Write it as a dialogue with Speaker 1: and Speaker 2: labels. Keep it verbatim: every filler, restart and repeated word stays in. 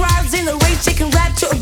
Speaker 1: crowds in the rain, she can rap to a